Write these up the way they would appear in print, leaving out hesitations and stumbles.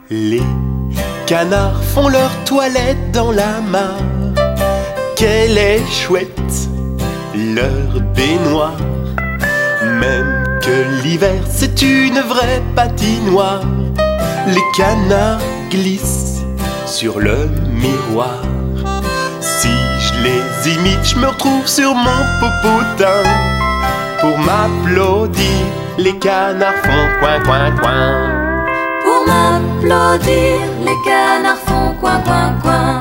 Les canards font leur toilette dans la mare. Qu'elle est chouette, leur baignoire. Même que l'hiver c'est une vraie patinoire. Les canards glissent sur le miroir. Si je les imite, je me retrouve sur mon popotin. Pour m'applaudir, les canards font coin coin coin. Pour m'applaudir, les canards font coin coin coin.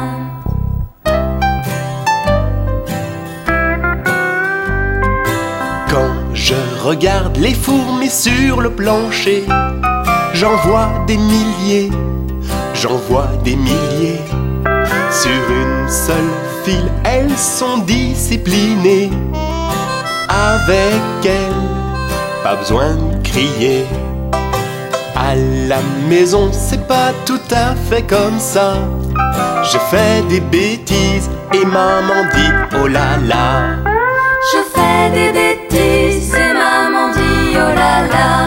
Quand je regarde les fourmis sur le plancher, j'en vois des milliers, j'en vois des milliers. Sur une seule file, elles sont disciplinées. Avec elles, pas besoin de crier. À la maison, c'est pas tout à fait comme ça. Je fais des bêtises et maman dit oh là là. Je fais des bêtises et maman dit oh là là.